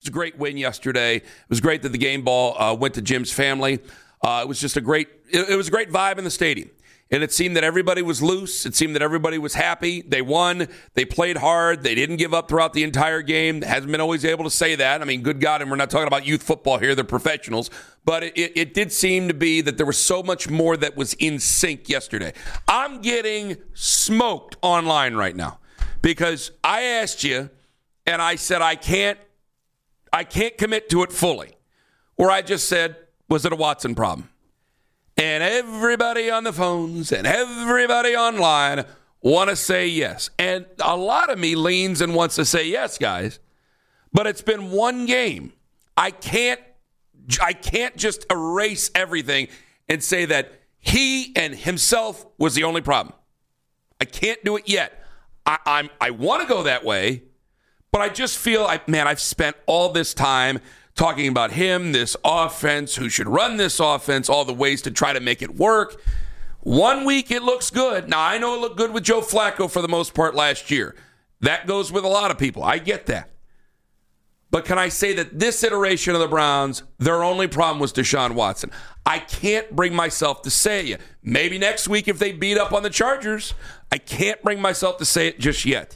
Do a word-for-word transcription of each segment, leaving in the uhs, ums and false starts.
was a great win yesterday. It was great that the game ball uh, went to Jim's family. Uh, it was just a great, it, it was a great vibe in the stadium. And it seemed that everybody was loose. It seemed that everybody was happy. They won. They played hard. They didn't give up throughout the entire game. Hasn't been always able to say that. I mean, good God, and we're not talking about youth football here. They're professionals. But it, it, it did seem to be that there was so much more that was in sync yesterday. I'm getting smoked online right now because I asked you, and I said I can't, I can't commit to it fully. Or I just said, was it a Watson problem? And everybody on the phones and everybody online want to say yes. And a lot of me leans and wants to say yes, guys. But it's been one game. I can't I can't just erase everything and say that he and himself was the only problem. I can't do it yet. I, I'm I want to go that way, but I just feel like, man, I've spent all this time talking about him, this offense, who should run this offense, all the ways to try to make it work. One week it looks good. Now, I know it looked good with Joe Flacco for the most part last year. That goes with a lot of people. I get that. But can I say that this iteration of the Browns, their only problem was Deshaun Watson? I can't bring myself to say it yet. Maybe next week if they beat up on the Chargers. I can't bring myself to say it just yet.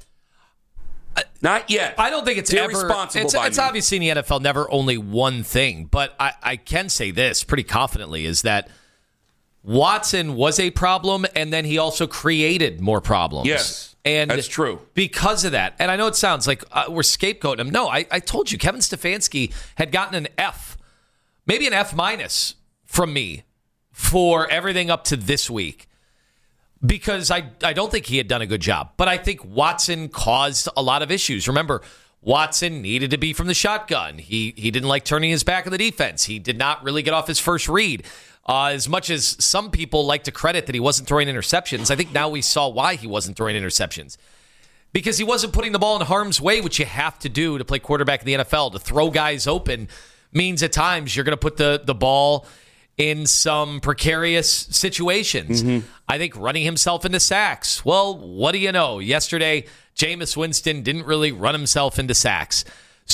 Not yet. I don't think it's irresponsible ever. It's, by it's me. obviously in the N F L never only one thing, but I, I can say this pretty confidently is that Watson was a problem, and then he also created more problems. Yes, and that's true. Because of that, and I know it sounds like uh, we're scapegoating him. No, I, I told you, Kevin Stefanski had gotten an F, maybe an F minus from me for everything up to this week. Because I, I don't think he had done a good job. But I think Watson caused a lot of issues. Remember, Watson needed to be from the shotgun. He he didn't like turning his back on the defense. He did not really get off his first read. Uh, as much as some people like to credit that he wasn't throwing interceptions, I think now we saw why he wasn't throwing interceptions. Because he wasn't putting the ball in harm's way, which you have to do to play quarterback in the N F L. To throw guys open means at times you're going to put the, the ball in some precarious situations. Mm-hmm. I think running himself into sacks. Well, what do you know? Yesterday, Jameis Winston didn't really run himself into sacks.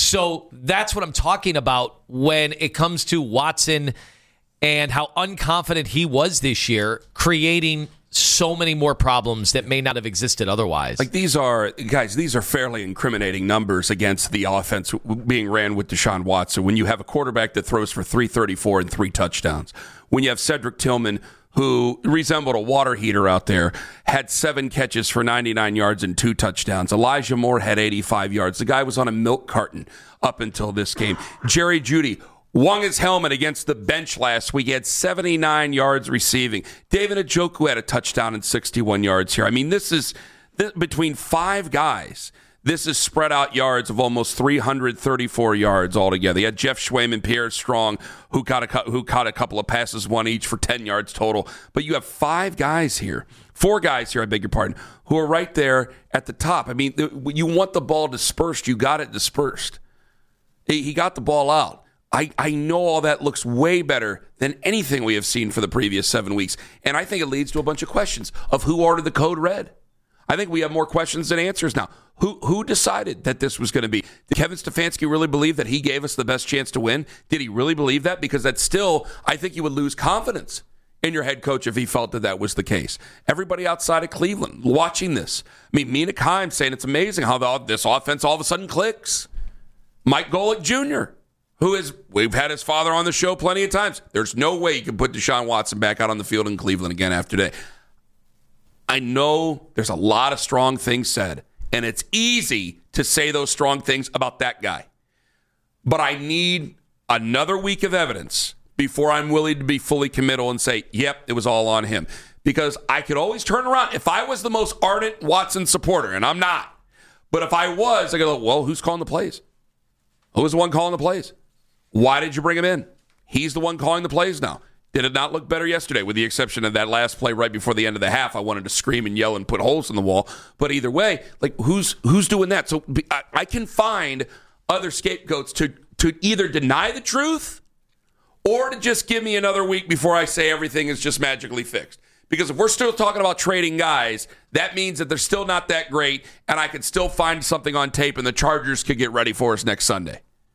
So that's what I'm talking about when it comes to Watson and how unconfident he was this year, creating so many more problems that may not have existed otherwise. Like these are, guys, these are fairly incriminating numbers against the offense being ran with Deshaun Watson. When you have a quarterback that throws for three thirty-four and three touchdowns, when you have Cedric Tillman, who resembled a water heater out there, had seven catches for ninety-nine yards and two touchdowns. Elijah Moore had eighty-five yards. The guy was on a milk carton up until this game. Jerry Jeudy wung his helmet against the bench last week. He had seventy-nine yards receiving. David Njoku had a touchdown and sixty-one yards here. I mean, this is this, between five guys. This is spread out yards of almost three hundred thirty-four yards altogether. You had Jeff Schwayman and Pierre Strong, who caught a who caught a couple of passes, one each for ten yards total. But you have five guys here, four guys here, I beg your pardon, who are right there at the top. I mean, you want the ball dispersed. You got it dispersed. He got the ball out. I, I know all that looks way better than anything we have seen for the previous seven weeks. And I think it leads to a bunch of questions of who ordered the code red. I think we have more questions than answers now. Who who decided that this was going to be? Did Kevin Stefanski really believe that he gave us the best chance to win? Did he really believe that? Because that's still, I think you would lose confidence in your head coach if he felt that that was the case. Everybody outside of Cleveland watching this. I mean, Mina Kimes saying it's amazing how the, this offense all of a sudden clicks. Mike Golick Junior, who is, we've had his father on the show plenty of times. There's no way you can put Deshaun Watson back out on the field in Cleveland again after today. I know there's a lot of strong things said, and it's easy to say those strong things about that guy. But I need another week of evidence before I'm willing to be fully committal and say, yep, it was all on him. Because I could always turn around. If I was the most ardent Watson supporter, and I'm not, but if I was, I go, well, who's calling the plays? Who was the one calling the plays? Why did you bring him in? He's the one calling the plays now. Did it not look better yesterday, with the exception of that last play right before the end of the half? I wanted to scream and yell and put holes in the wall. But either way, like who's who's doing that? So I, I can find other scapegoats to, to either deny the truth or to just give me another week before I say everything is just magically fixed. Because if we're still talking about trading guys, that means that they're still not that great, and I could still find something on tape and the Chargers could get ready for us next Sunday.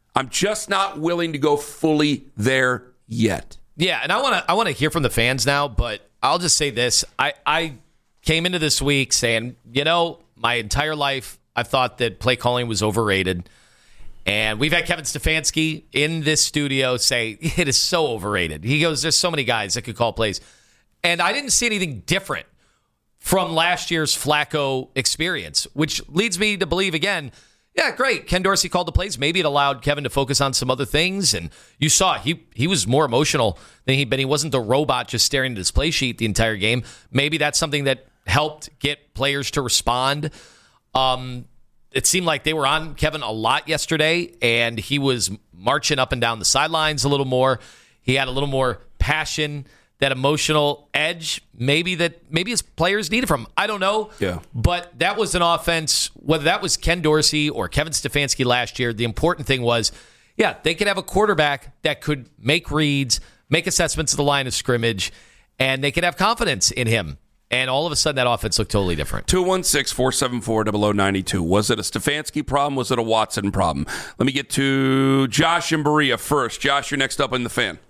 I'm just not willing to go fully there yet. Yeah, and I want to I want to hear from the fans now, but I'll just say this. I, I came into this week saying, you know, my entire life I thought that play calling was overrated. And we've had Kevin Stefanski in this studio say it is so overrated. He goes, there's so many guys that could call plays. And I didn't see anything different from last year's Flacco experience, which leads me to believe again, yeah, great. Ken Dorsey called the plays. Maybe it allowed Kevin to focus on some other things. And you saw he he was more emotional than he'd been. He wasn't the robot just staring at his play sheet the entire game. Maybe that's something that helped get players to respond. Um, it seemed like they were on Kevin a lot yesterday, and he was marching up and down the sidelines a little more. He had a little more passion, that emotional edge, maybe that maybe his players needed from him. I don't know. Yeah. But that was an offense, whether that was Ken Dorsey or Kevin Stefanski last year, the important thing was, yeah, they could have a quarterback that could make reads, make assessments of the line of scrimmage, and they could have confidence in him. And all of a sudden, that offense looked totally different. two one six, four seven four, zero zero nine two. Was it a Stefanski problem? Was it a Watson problem? Let me get to Josh and Berea first. Josh, you're next up in the fan.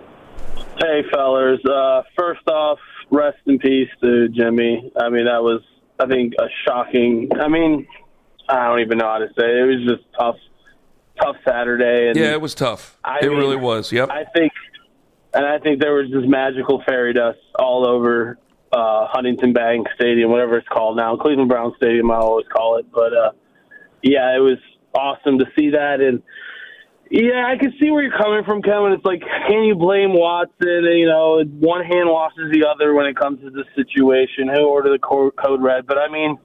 Hey, fellers. Uh, first off, rest in peace to Jimmy. I mean, that was, I think, a shocking, I mean, I don't even know how to say it. It was just tough, tough Saturday. And yeah, it was tough. I it mean, really was, yep. I think, and I think there was just magical fairy dust all over uh, Huntington Bank Stadium, whatever it's called now. Cleveland Browns Stadium, I always call it. But, uh, yeah, it was awesome to see that. And, yeah, I can see where you're coming from, Kevin. It's like, can you blame Watson? And, you know, one hand washes the other when it comes to this situation. Who ordered the code red? But, I mean,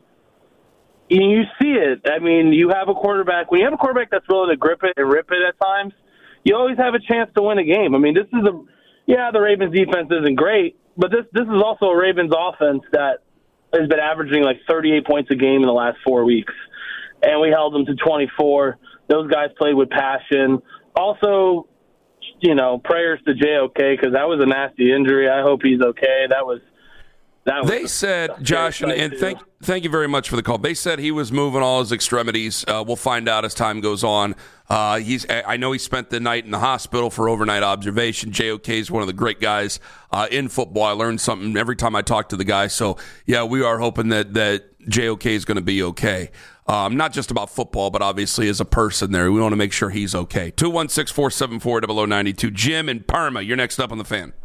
you see it. I mean, you have a quarterback. When you have a quarterback that's willing to grip it and rip it at times, you always have a chance to win a game. I mean, this is a – yeah, the Ravens defense isn't great, but this this is also a Ravens offense that has been averaging like thirty-eight points a game in the last four weeks. And we held them to twenty-four. Those guys played with passion. Also, you know, prayers to J O K because that was a nasty injury. I hope he's okay. That was that. Was they said, Josh, and, and thank thank you very much for the call. They said he was moving all his extremities. Uh, we'll find out as time goes on. Uh, he's I know he spent the night in the hospital for overnight observation. J O K is one of the great guys uh, in football. I learned something every time I talk to the guy. So yeah, we are hoping that that J O K is going to be okay. Um, not just about football, but obviously as a person there. We want to make sure he's okay. two one six, four seven four, zero zero nine two. Jim in Parma, you're next up on the fan.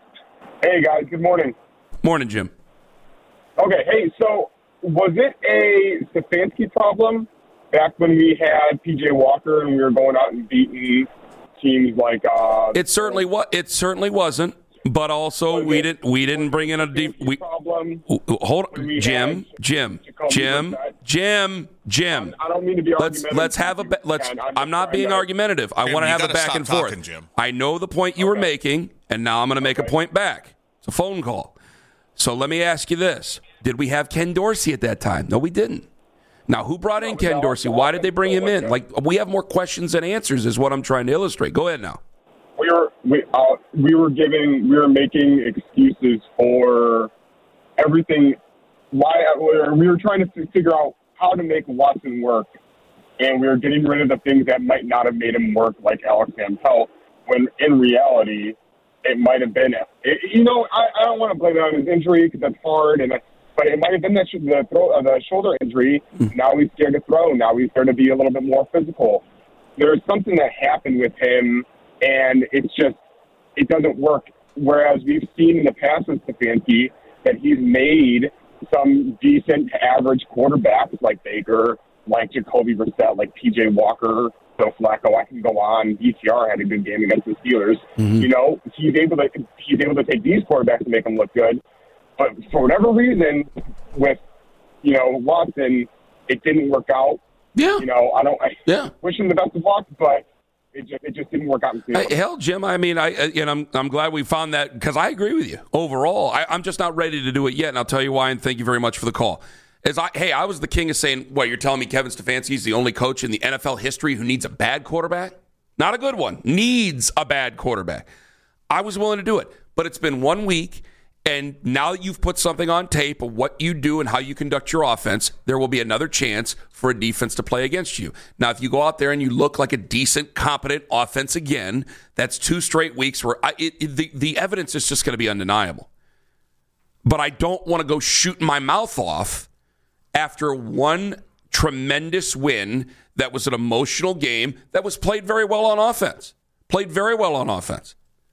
Hey, guys. Good morning. Morning, Jim. Okay, hey, so was it a Stefanski problem back when we had P J Walker and we were going out and beating teams like uh, – It certainly wa- It certainly wasn't. But also, we didn't we didn't bring in a deep. We, hold on, Jim, Jim, Jim, Jim, Jim. I don't mean to be let's let's have a let's. I'm not being argumentative. I want to have a back and forth. Jim. I know the point you were making, and now I'm going to make a point back. It's a phone call. So let me ask you this: did we have Ken Dorsey at that time? No, we didn't. Now, who brought in Ken Dorsey? Why did they bring him in? Like, we have more questions than answers, is what I'm trying to illustrate. Go ahead now. We were we uh, we were giving we were making excuses for everything. Why we were trying to figure out how to make Watson work, and we were getting rid of the things that might not have made him work, like Alex Van Pelt. When in reality, it might have been. It, you know, I, I don't want to blame it on his injury because that's hard, and but it might have been that the throw, uh, the shoulder injury. Now he's scared to throw. Now he's starting to be a little bit more physical. There's something that happened with him. And it's just, it doesn't work. Whereas we've seen in the past with Stefanski that he's made some decent average quarterbacks like Baker, like Jacoby Brissett, like P J Walker, Joe Flacco. I can go on. D T R had a good game against the Steelers. Mm-hmm. You know, he's able to he's able to take these quarterbacks and make them look good. But for whatever reason, with you know Watson, it didn't work out. Yeah. You know, I don't. I yeah. wish him the best of luck, but. It just, it just didn't work out. In hey, hell, Jim, I mean, I and I'm I'm glad we found that because I agree with you overall. I, I'm just not ready to do it yet, and I'll tell you why. And thank you very much for the call. As I hey, I was the king of saying, "What you're telling me, Kevin Stefanski is the only coach in the N F L history who needs a bad quarterback? Not a good one. Needs a bad quarterback." I was willing to do it, but it's been one week, And now that you've put something on tape of what you do and how you conduct your offense, there will be another chance for a defense to play against you. Now, if you go out there and you look like a decent, competent offense again, that's two straight weeks where I, it, it, the, the evidence is just going to be undeniable. But I don't want to go shooting my mouth off after one tremendous win that was an emotional game that was played very well on offense. Played very well on offense.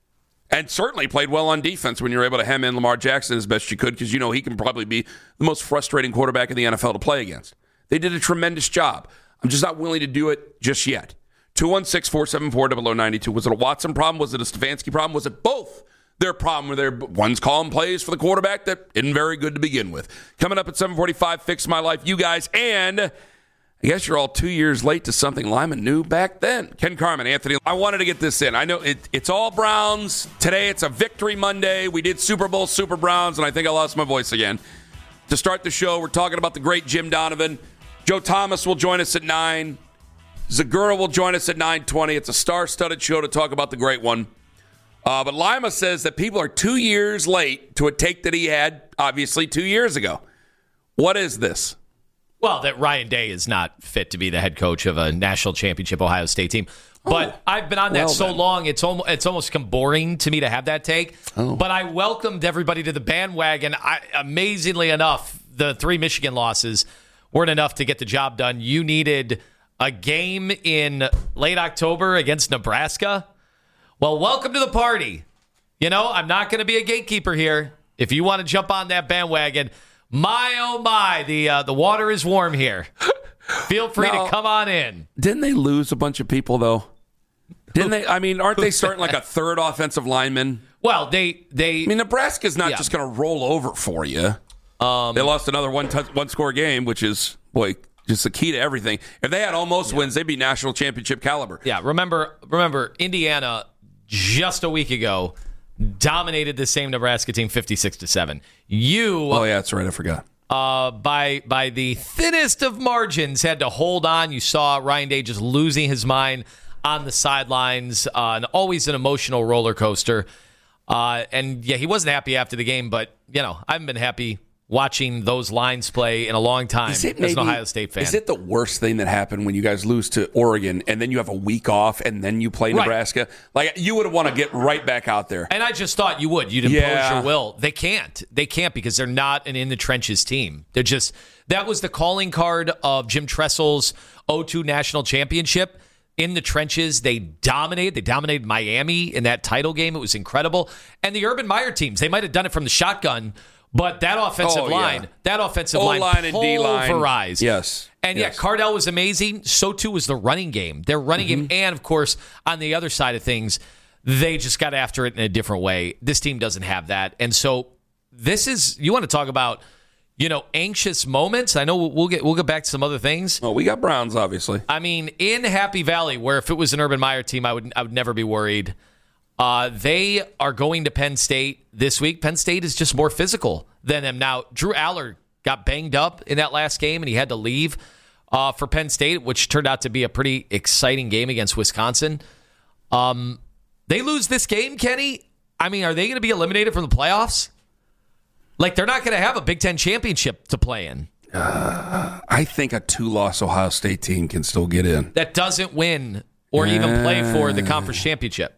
And certainly played well on defense when you're able to hem in Lamar Jackson as best you could, because you know he can probably be the most frustrating quarterback in the N F L to play against. They did a tremendous job. I'm just not willing to do it just yet. two one six, four seven four, zero zero nine two. Was it a Watson problem? Was it a Stefanski problem? Was it both? Their problem where they're one's calling plays for the quarterback that isn't very good to begin with. Coming up at seven forty-five, Fix My Life, you guys, and I guess you're all two years late to something Lyman knew back then. Ken Carman, Anthony, I wanted to get this in. I know it, it's all Browns. Today it's a Victory Monday. We did Super Bowl, Super Browns, and I think I lost my voice again. To start the show, we're talking about the great Jim Donovan. Joe Thomas will join us at nine. Zagura will join us at nine twenty. It's a star-studded show to talk about the great one. Uh, but Lima says that people are two years late to a take that he had, obviously, two years ago. What is this? Well, that Ryan Day is not fit to be the head coach of a national championship Ohio State team. But oh, I've been on that well so then. long, it's almost, it's almost become boring to me to have that take. Oh. But I welcomed everybody to the bandwagon. I, amazingly enough, the three Michigan losses weren't enough to get the job done. You needed a game in late October against Nebraska. Well, welcome to the party. You know, I'm not going to be a gatekeeper here. If you want to jump on that bandwagon, my, oh, my, the uh, the water is warm here. Feel free now, to come on in. Didn't they lose a bunch of people, though? Didn't they? I mean, aren't they starting like a third offensive lineman? Well, they... they I mean, Nebraska's not yeah. just going to roll over for you. Um, they lost another one touch, one score game, which is, boy... just the key to everything. If they had almost yeah. wins, they'd be national championship caliber. Yeah, remember, remember, Indiana just a week ago dominated the same Nebraska team fifty-six to seven. You, oh yeah, that's right, I forgot. Uh, by by the thinnest of margins, had to hold on. You saw Ryan Day just losing his mind on the sidelines, uh, and always an emotional roller coaster. Uh, and yeah, he wasn't happy after the game, but you know, I haven't been happy watching those lines play in a long time as maybe, an Ohio State fan. Is it the worst thing that happened when you guys lose to Oregon and then you have a week off and then you play right. Nebraska? Like, you would want to get right back out there. And I just thought you would. You'd impose yeah. your will. They can't. They can't because they're not an in-the-trenches team. They're just – that was the calling card of Jim Tressel's oh two National Championship. In the trenches, they dominated. They dominated Miami in that title game. It was incredible. And the Urban Meyer teams, they might have done it from the shotgun. But that offensive oh, line, yeah. that offensive O-line line and D-line. pulverized. Yes. And yes. yeah, Cardell was amazing. So too was the running game. Their running mm-hmm. game, and of course, on the other side of things, they just got after it in a different way. This team doesn't have that. And so this is, you want to talk about, you know, anxious moments. I know we'll get we'll get back to some other things. Oh, we got Browns, obviously. I mean, in Happy Valley, where if it was an Urban Meyer team, I would I would never be worried. Uh, they are going to Penn State this week. Penn State is just more physical than them. Now, Drew Aller got banged up in that last game, and he had to leave uh, for Penn State, which turned out to be a pretty exciting game against Wisconsin. Um, they lose this game, Kenny. I mean, are they going to be eliminated from the playoffs? Like, they're not going to have a Big Ten championship to play in. Uh, I think a two-loss Ohio State team can still get in. That doesn't win or even play for the conference championship.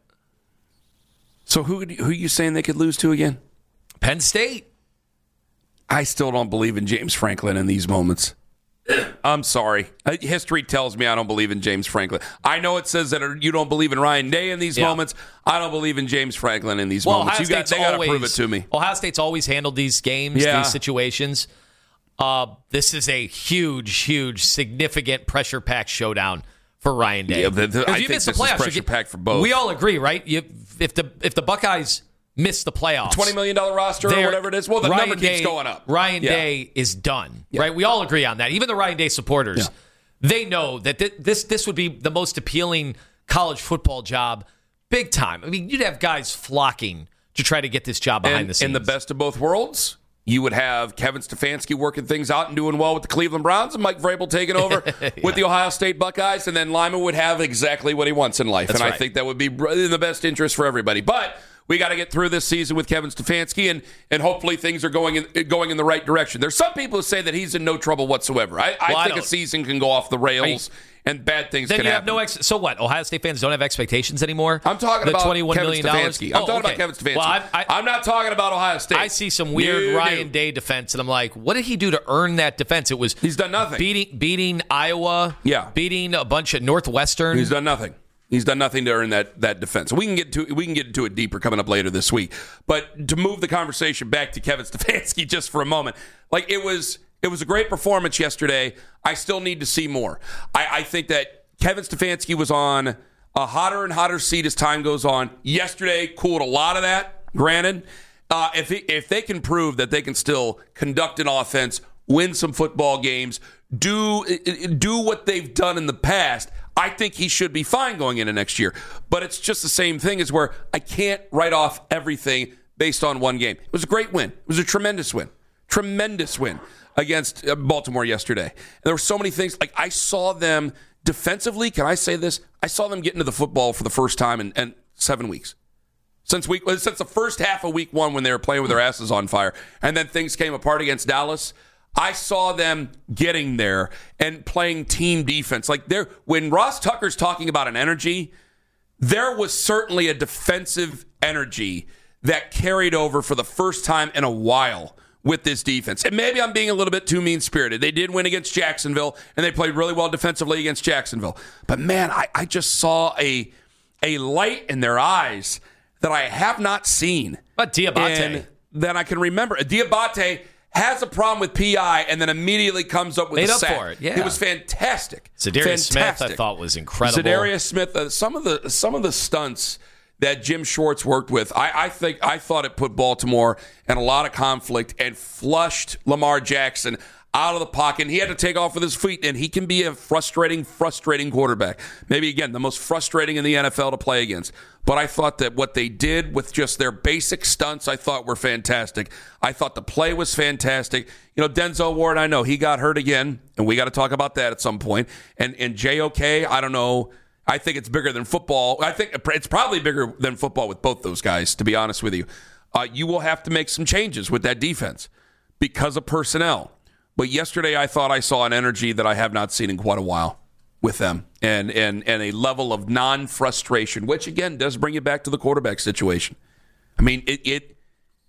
So who who are you saying they could lose to again? Penn State. I still don't believe in James Franklin in these moments. I'm sorry. History tells me I don't believe in James Franklin. I know it says that you don't believe in Ryan Day in these yeah. moments. I don't believe in James Franklin in these well, moments. You got, they got to prove it to me. Ohio State's always handled these games, yeah. these situations. Uh, this is a huge, huge, significant pressure-packed showdown for Ryan Day. Yeah, the, the, I you think miss this the playoffs, is pressure-packed for both. We all agree, right? You, if the if the Buckeyes miss the playoffs, twenty million dollars roster or whatever it is, well, the Ryan number Day, keeps going up. Ryan yeah. Day is done, yeah. right? We all agree on that. Even the Ryan Day supporters, yeah. they know that th- this this would be the most appealing college football job, big time. I mean, you'd have guys flocking to try to get this job behind and, the scenes. In the best of both worlds, you would have Kevin Stefanski working things out and doing well with the Cleveland Browns, and Mike Vrabel taking over yeah. with the Ohio State Buckeyes, and then Lyman would have exactly what he wants in life. That's and right. I think that would be in the best interest for everybody. But We got to get through this season with Kevin Stefanski, and and hopefully things are going in, going in the right direction. There's some people who say that he's in no trouble whatsoever. I, I well, think I a season can go off the rails. And bad things then can you happen. Have no ex- so what? Ohio State fans don't have expectations anymore? I'm talking the about twenty-one Kevin million Stefanski. I'm oh, talking okay. about Kevin Stefanski. Well, I, I, I'm not talking about Ohio State. I see some weird no, Ryan no. Day defense, and I'm like, what did he do to earn that defense? It was He's done nothing. Beating, beating Iowa, yeah. beating a bunch of Northwestern. He's done nothing. He's done nothing to earn that that defense. We can get to we can get into it deeper coming up later this week. But to move the conversation back to Kevin Stefanski just for a moment, like it was it was a great performance yesterday. I still need to see more. I, I think that Kevin Stefanski was on a hotter and hotter seat as time goes on. Yesterday cooled a lot of that, granted. Uh, if he, if they can prove that they can still conduct an offense, win some football games, do do what they've done in the past, I think he should be fine going into next year. But it's just the same thing as where I can't write off everything based on one game. It was a great win. It was a tremendous win. Tremendous win against Baltimore yesterday. And there were so many things. Like I saw them defensively, can I say this? I saw them get into the football for the first time in, in seven weeks. Since week, since the first half of week one when they were playing with their asses on fire. And then things came apart against Dallas. I saw them getting there and playing team defense. Like there, when Ross Tucker's talking about an energy, there was certainly a defensive energy that carried over for the first time in a while with this defense. And maybe I'm being a little bit too mean-spirited. They did win against Jacksonville, and they played really well defensively against Jacksonville. But, man, I, I just saw a a light in their eyes that I have not seen. But Diabate. And that I can remember. Diabate has a problem with P I and then immediately comes up with Made a up sack. for it, yeah. It was fantastic. Za'Darius fantastic. Smith, I thought, was incredible. Za'Darius Smith, uh, some of the some of the stunts that Jim Schwartz worked with, I, I think I thought it put Baltimore in a lot of conflict and flushed Lamar Jackson out of the pocket. And he had to take off with his feet, and he can be a frustrating, frustrating quarterback. Maybe, again, the most frustrating in the N F L to play against. But I thought that what they did with just their basic stunts, I thought were fantastic. I thought the play was fantastic. You know, Denzel Ward, I know, he got hurt again, and we got to talk about that at some point. And, and J O K, I don't know. I think it's bigger than football. I think it's probably bigger than football with both those guys, to be honest with you. Uh, you will have to make some changes with that defense because of personnel. But yesterday I thought I saw an energy that I have not seen in quite a while with them, and and and a level of non-frustration, which, again, does bring you back to the quarterback situation. I mean, it, it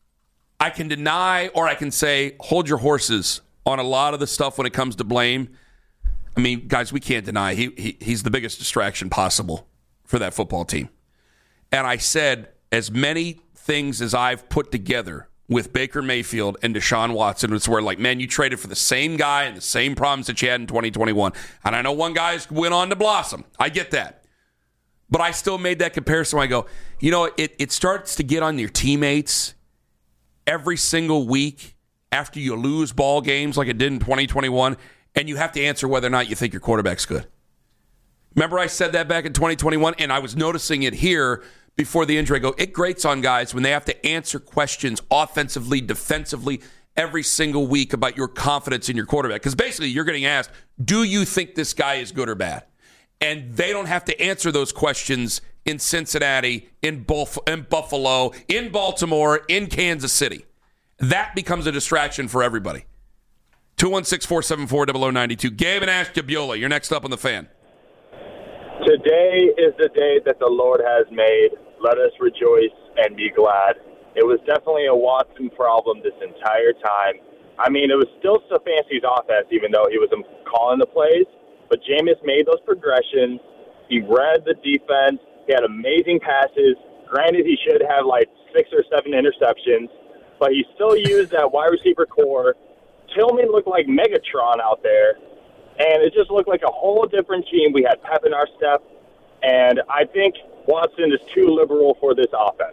I can deny or I can say hold your horses on a lot of the stuff when it comes to blame. I mean, guys, we can't deny he, he he's the biggest distraction possible for that football team. And I said, as many things as I've put together with Baker Mayfield and Deshaun Watson, it's where, like, man, you traded for the same guy and the same problems that you had in twenty twenty-one. And I know one guy's went on to blossom. I get that. But I still made that comparison where I go, you know, it, it starts to get on your teammates every single week after you lose ball games like it did in twenty twenty-one. And you have to answer whether or not you think your quarterback's good. Remember I said that back in twenty twenty-one, and I was noticing it here before the injury. I go, it grates on guys when they have to answer questions offensively, defensively, every single week about your confidence in your quarterback. Because basically you're getting asked, do you think this guy is good or bad? And they don't have to answer those questions in Cincinnati, in, Buff- in Buffalo, in Baltimore, in Kansas City. That becomes a distraction for everybody. two one six, four seven four, zero zero nine two. Gabe and Ash Gabiola, you're next up on the Fan. Today is the day that the Lord has made. Let us rejoice and be glad. It was definitely a Watson problem this entire time. I mean, it was still Stefanski's offense, even though he was calling the plays. But Jameis made those progressions. He read the defense. He had amazing passes. Granted, he should have like six or seven interceptions, but he still used that wide receiver core. Tillman looked like Megatron out there, and it just looked like a whole different team. We had Pep in our step, and I think Watson is too liberal for this offense.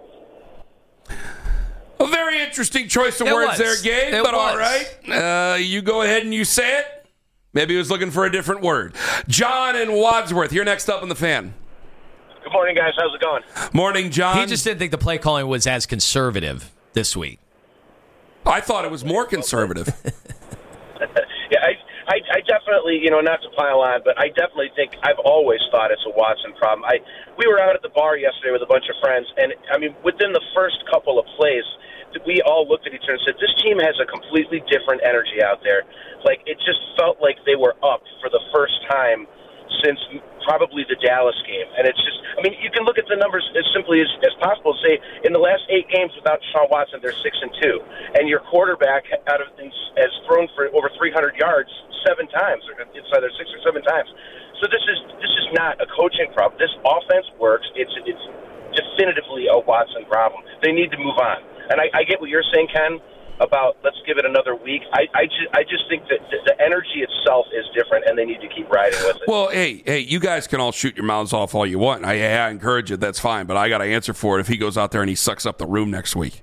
A very interesting choice of It words was. there, Gabe, It but was. all right. Uh, you go ahead and you say it. Maybe he was looking for a different word. John and Wadsworth, you're next up on the Fan. Good morning, guys. How's it going? Morning, John. He just didn't think the play calling was as conservative this week. I thought it was more conservative. yeah, I, I I definitely, you know, not to pile on, but I definitely think I've always thought it's a Watson problem. I we were out at the bar yesterday with a bunch of friends, and I mean, within the first couple of plays, we all looked at each other and said, "This team has a completely different energy out there." Like it just felt like they were up for the first time since probably the Dallas game. And it's just, I mean, you can look at the numbers as simply as, as possible and say, in the last eight games without Deshaun Watson, they're six and two. And your quarterback out of has thrown for over three hundred yards seven times. It's either six or seven times. So this is this is not a coaching problem. This offense works. It's it's definitively a Watson problem. They need to move on. And I, I get what you're saying, Ken, about let's give it another week. I, I, just, I just think that the energy itself is different, and they need to keep riding with it. Well, hey, hey, you guys can all shoot your mouths off all you want. I, I encourage it. That's fine. But I got to answer for it if he goes out there and he sucks up the room next week.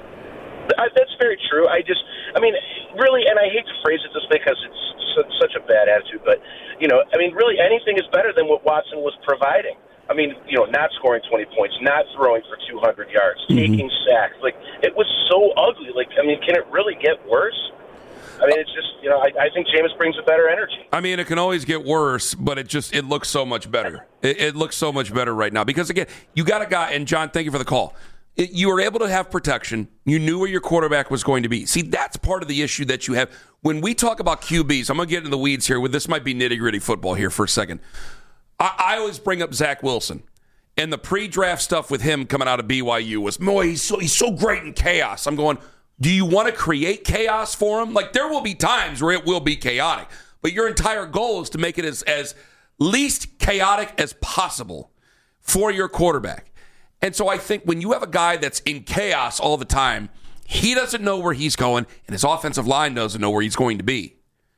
I, that's very true. I just, I mean, really, and I hate to phrase it this way because it's su- such a bad attitude, but, you know, I mean, really anything is better than what Watson was providing. I mean, you know, not scoring twenty points, not throwing for two hundred yards, mm-hmm. taking sacks. Like, it was so ugly. Like, I mean, can it really get worse? I mean, it's just, you know, I, I think Jameis brings a better energy. I mean, it can always get worse, but it just, it looks so much better. It, it looks so much better right now. Because, again, you got a guy, and John, thank you for the call. It, you were able to have protection. You knew where your quarterback was going to be. See, that's part of the issue that you have. When we talk about Q Bs, I'm going to get into the weeds here. With This might be nitty-gritty football here for a second. I, I always bring up Zach Wilson. And the pre-draft stuff with him coming out of B Y U was, boy, he's so, he's so great in chaos. I'm going, do you want to create chaos for him? Like, there will be times where it will be chaotic. But your entire goal is to make it as, as least chaotic as possible for your quarterback. And so I think when you have a guy that's in chaos all the time, he doesn't know where he's going, and his offensive line doesn't know where he's going to be.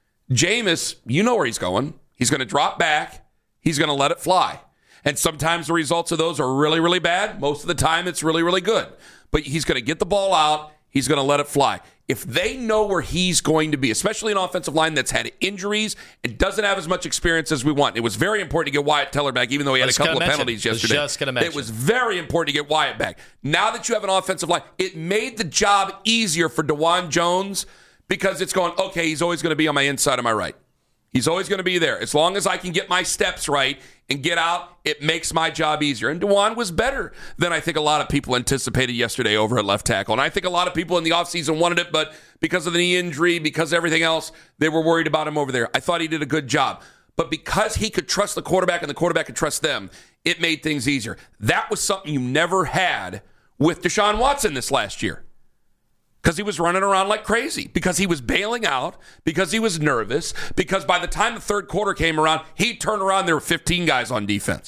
Jameis, you know where he's going. He's going to drop back. He's going to let it fly. And sometimes the results of those are really, really bad. Most of the time, it's really, really good. But he's going to get the ball out. He's going to let it fly. If they know where he's going to be, especially an offensive line that's had injuries and doesn't have as much experience as we want. It was very important to get Wyatt Teller back, even though he had a couple of penalties yesterday. Was just gonna mention. It was very important to get Wyatt back. Now that you have an offensive line, it made the job easier for DeJuan Jones because it's going, okay, he's always going to be on my inside and my right. He's always going to be there. As long as I can get my steps right and get out, it makes my job easier. And DeJuan was better than I think a lot of people anticipated yesterday over at left tackle. And I think a lot of people in the offseason wanted it, but because of the knee injury, because of everything else, they were worried about him over there. I thought he did a good job. But because he could trust the quarterback and the quarterback could trust them, it made things easier. That was something you never had with Deshaun Watson this last year. Because he was running around like crazy, because he was bailing out, because he was nervous, because by the time the third quarter came around, he turned around, there were fifteen guys on defense.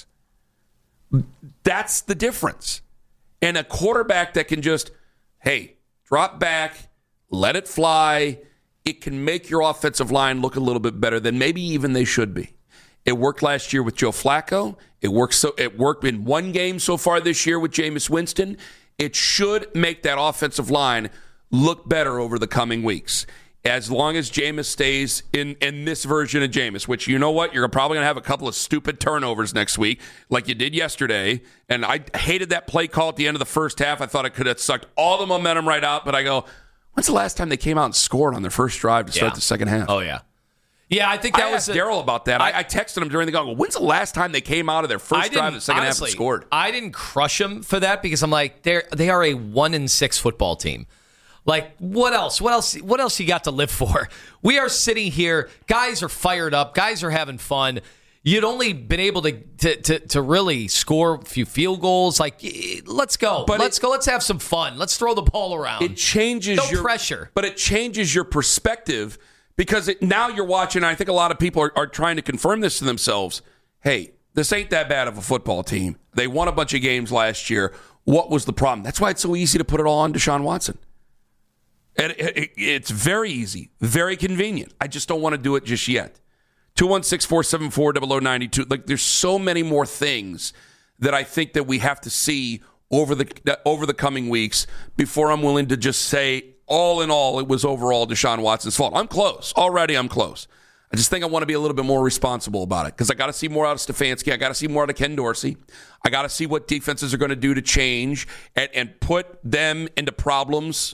That's the difference. And a quarterback that can just, hey, drop back, let it fly, it can make your offensive line look a little bit better than maybe even they should be. It worked last year with Joe Flacco. It worked, so, it worked in one game so far this year with Jameis Winston. It should make that offensive line look better over the coming weeks. As long as Jameis stays in, in this version of Jameis, which, you know what, you're probably going to have a couple of stupid turnovers next week like you did yesterday. And I hated that play call at the end of the first half. I thought it could have sucked all the momentum right out. But I go, when's the last time they came out and scored on their first drive to start yeah. the second half? Oh, yeah. Yeah, I think that I was asked Daryl about that. I, I texted him during the game. When's the last time they came out of their first drive of the second honestly, half and scored? I didn't crush them for that because I'm like, they're they are a one and six football team. Like, what else? What else? What else you got to live for? We are sitting here. Guys are fired up. Guys are having fun. You'd only been able to to to, to really score a few field goals. Like, let's go. But let's it, go. Let's have some fun. Let's throw the ball around. It changes no your pressure. But it changes your perspective because it, now you're watching, and I think a lot of people are, are trying to confirm this to themselves. Hey, this ain't that bad of a football team. They won a bunch of games last year. What was the problem? That's why it's so easy to put it all on Deshaun Watson. And it, it, it's very easy, very convenient. I just don't want to do it just yet. two one six, four seven four, zero zero nine two. Like, there's so many more things that I think that we have to see over the over the coming weeks before I'm willing to just say, all in all, it was overall Deshaun Watson's fault. I'm close. Already I'm close. I just think I want to be a little bit more responsible about it because I got to see more out of Stefanski. I got to see more out of Ken Dorsey. I got to see what defenses are going to do to change and, and put them into problems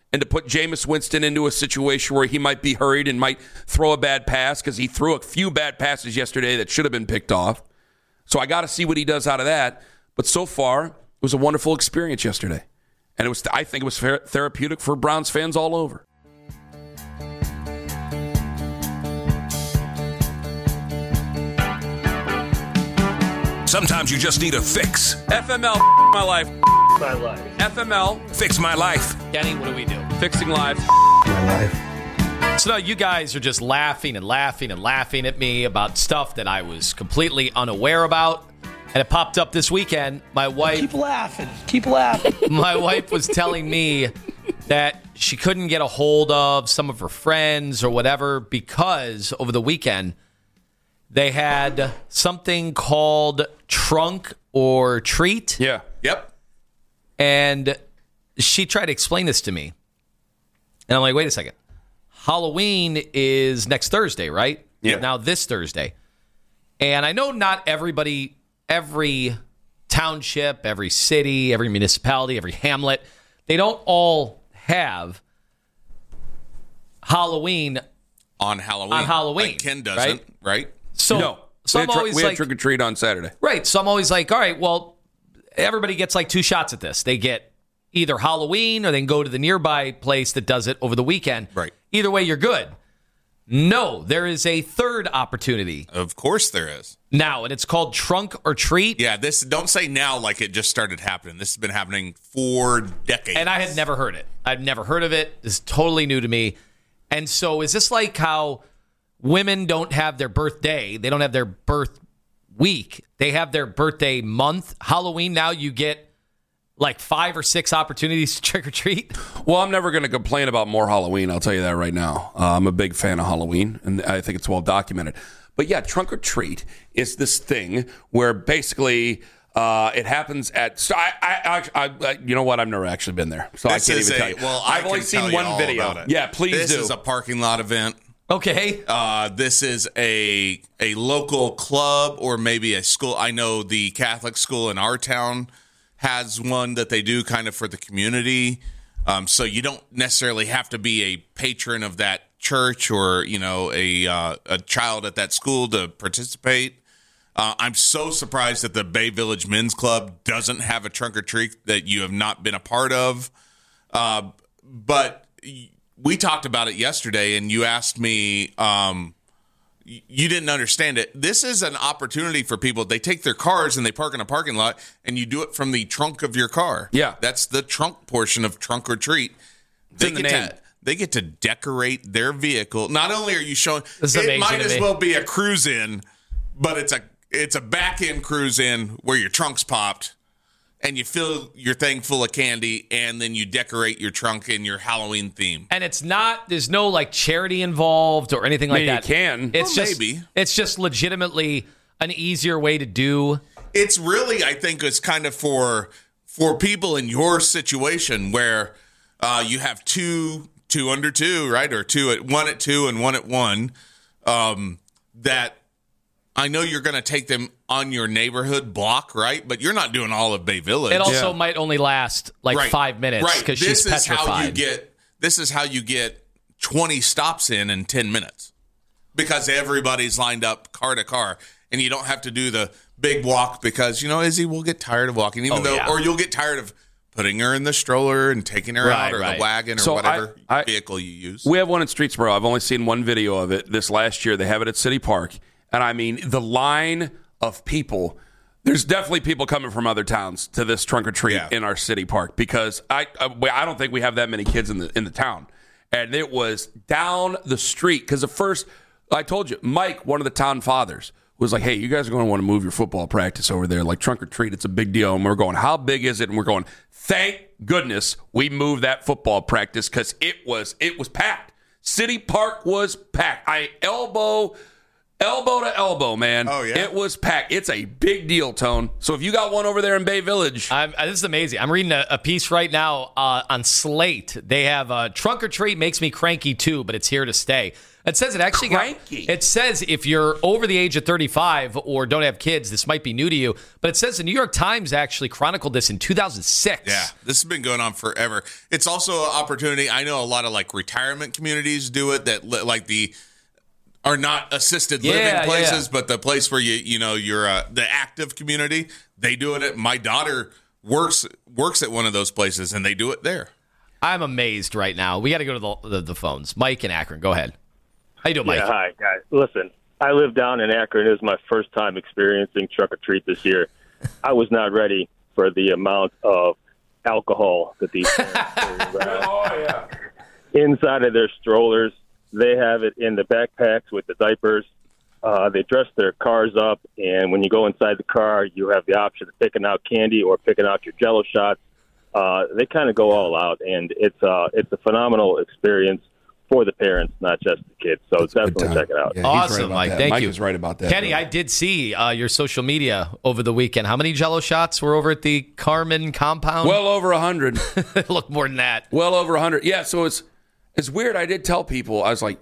and to put Jameis Winston into a situation where he might be hurried and might throw a bad pass because he threw a few bad passes yesterday that should have been picked off. So I got to see what he does out of that. But so far, it was a wonderful experience yesterday. And it was, I think it was therapeutic for Browns fans all over. Sometimes you just need a fix. F M L, my life. My life. F M L, Fix my life. Kenny, what do we do? fixing lives. So now you guys are just laughing and laughing and laughing at me about stuff that I was completely unaware about. And it popped up this weekend. My wife... Keep laughing. Keep laughing. My wife was telling me that she couldn't get a hold of some of her friends or whatever because over the weekend they had something called Trunk or Treat. Yeah. Yep. And she tried to explain this to me. And I'm like, wait a second. Halloween is next Thursday, right? Yeah. Now this Thursday. And I know not everybody, every township, every city, every municipality, every hamlet, they don't all have Halloween on Halloween. On Halloween. Like Ken doesn't, right? right? So, no. so we I'm had, tr- always we had like, trick or treat on Saturday. right. So I'm always like, all right, well, everybody gets like two shots at this. They get either Halloween or they can go to the nearby place that does it over the weekend. Right. Either way, you're good. No, there is a third opportunity Of course there is. now, and it's called Trunk or Treat. Yeah, this don't say now like it just started happening. This has been happening for decades. And I had never heard it. I'd never heard of it. This is totally new to me. And so is this like how women don't have their birthday? They don't have their birth week. They have their birthday month. Halloween, now you get like five or six opportunities to trick or treat. Well, I'm never going to complain about more Halloween. I'll tell you that right now. Uh, I'm a big fan of Halloween, and I think it's well documented. But yeah, Trunk or Treat is this thing where basically uh, it happens at. So I, I, I, I, you know what? I've never actually been there, so This I can't is even a- tell you. Well, I I've only can seen tell you one all video. about it. Yeah, please this do. This is a parking lot event. Okay. Uh, this is a a local club or maybe a school. I know the Catholic school in our town has one that they do kind of for the community. Um, so you don't necessarily have to be a patron of that church or, you know, a uh, a child at that school to participate. Uh, I'm so surprised that the Bay Village Men's Club doesn't have a trunk or treat that you have not been a part of. Uh, but we talked about it yesterday, and you asked me, um, you didn't understand it. This is an opportunity for people. They take their cars and they park in a parking lot, and you do it from the trunk of your car. Yeah. That's the trunk portion of Trunk or Treat. They in the get name. to they get to decorate their vehicle. Not only are you showing, This is it amazing might to as me. well be a cruise in, but it's a it's a back end cruise in where your trunk's popped. And you fill your thing full of candy, and then you decorate your trunk in your Halloween theme. And it's not, there's no like charity involved or anything like I mean, that. you can. It's Well, just, maybe. It's just legitimately an easier way to do. It's really, I think, it's kind of for for people in your situation where uh, you have two two under two, right, or two at one at two and one at one. Um, that I know you're going to take them on your neighborhood block, right? But you're not doing all of Bay Village. It also Yeah. might only last like Right. five minutes right? because This she's is petrified. how you get. This is how you get twenty stops in in ten minutes because everybody's lined up car to car, and you don't have to do the big walk because you know Izzy will get tired of walking, even Oh, though, yeah. or you'll get tired of putting her in the stroller and taking her Right, out, or right. the wagon, or So whatever I- I- vehicle you use. We have one in Streetsboro. I've only seen one video of it this last year. They have it at City Park. And I mean, the line of people, there's definitely people coming from other towns to this trunk or treat Yeah. in our city park because I, I I don't think we have that many kids in the in the town. And it was down the street because at first, I told you, Mike, one of the town fathers, was like, hey, you guys are going to want to move your football practice over there. Like trunk or treat, it's a big deal. And we're going, how big is it? And we're going, thank goodness we moved that football practice because it was it was packed. City Park was packed. I elbow elbow to elbow, man. Oh, yeah? It was packed. It's a big deal, Tone. So if you got one over there in Bay Village, I'm, uh, this is amazing. I'm reading a, a piece right now uh, on Slate. They have uh, Trunk or Treat makes me cranky too, but it's here to stay. It says it actually Cranky. got, it says if you're over the age of thirty-five or don't have kids, this might be new to you, but it says the New York Times actually chronicled this in two thousand six. Yeah, this has been going on forever. It's also an opportunity. I know a lot of like retirement communities do it that li- like the are not assisted living Yeah, places, yeah. but the place where you you know you're uh, the active community. They do it at my daughter works works at one of those places, and they do it there. I'm amazed right now. We got to go to the, the the phones. Mike in Akron, go ahead. How you doing, Mike? Yeah, hi, guys. Listen, I live down in Akron. It was my first time experiencing Truck or Treat this year. I was not ready for the amount of alcohol that these parents carry around. Oh, yeah. Inside of their strollers. They have it in the backpacks with the diapers. Uh, they dress their cars up, and when you go inside the car, you have the option of picking out candy or picking out your Jell-O shots. Uh, they kind of go all out, and it's uh, it's a phenomenal experience for the parents, not just the kids. So That's a good definitely time. check it out. Yeah, he's right Awesome, about Mike. that. Thank Mike you. is right about that. Kenny, bro. I did see uh, your social media over the weekend. How many Jell-O shots were over at the Carmen compound? Well over a hundred. Look, more than that. Well over a hundred. Yeah. So it's it's weird. I did tell people. I was like,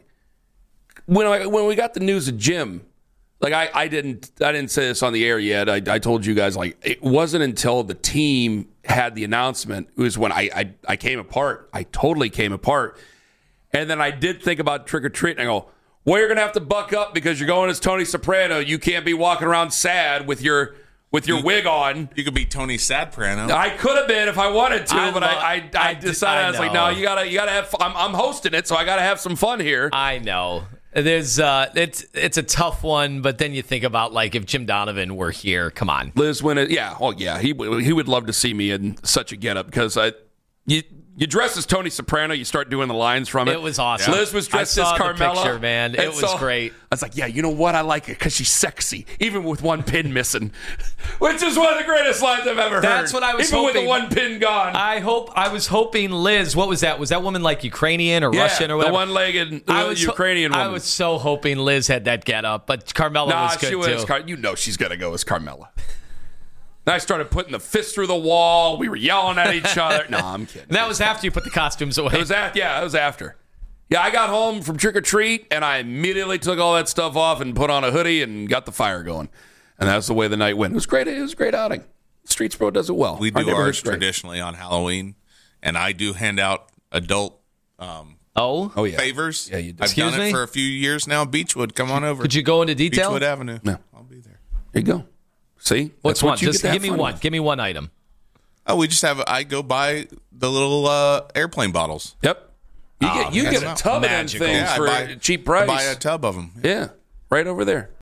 when I when we got the news of Jim, like I, I didn't I didn't say this on the air yet. I, I told you guys like it wasn't until the team had the announcement. It was when I I, I came apart. I totally came apart. And then I did think about trick or treat, and I go, well, you're gonna have to buck up because you're going as Tony Soprano. You can't be walking around sad with your with your You- wig on. You could be Tony Sadprano. I could have been if I wanted to, I but lo- I, I, I I did- decided I, I was like, know. no, you gotta, you gotta have. Fun. I'm, I'm hosting it, so I gotta have some fun here. I know. There's uh it's it's a tough one, but then you think about like if Jim Donovan were here, come on. Liz, when it, yeah, oh yeah, he he would love to see me in such a getup because I, you you dress as Tony Soprano, you start doing the lines from it. It was awesome. Liz was dressed I saw as the Carmella. picture, man. It And was so great. I was like, yeah, you know what? I like it because she's sexy, even with one pin missing, which is one of the greatest lines I've ever heard. That's what I was even hoping. with the one pin gone. I hope I was hoping Liz, what was that? Was that woman like Ukrainian or yeah, Russian or whatever? the one-legged I uh, was ho- Ukrainian woman. I was so hoping Liz had that get up, but Carmella Nah, was good she was. too. Car- you know she's gonna go as Carmella. Then I started putting the fist through the wall. We were yelling at each other. No, I'm kidding. And that was after you put the costumes away. It was after. Yeah, it was after. Yeah, I got home from trick or treat, and I immediately took all that stuff off and put on a hoodie and got the fire going. And that's the way the night went. It was great. It was a great outing. Streets Pro does it well. We Our do neighborhood's ours great. traditionally on Halloween, and I do hand out adult um, oh, Oh yeah. favors. Yeah, you do. I've Excuse done me? it for a few years now. Beechwood, come on over. could you go into detail? Beechwood Avenue. No. I'll be there. There you go. See, What's That's what one? you Just get to have give me fun one. with. Give me one item. Oh, we just have. I go buy the little uh, airplane bottles. Yep. You get you that's get a not tub magical. of them things Yeah, I for buy- a cheap I price. buy a tub of them. yeah, right over there.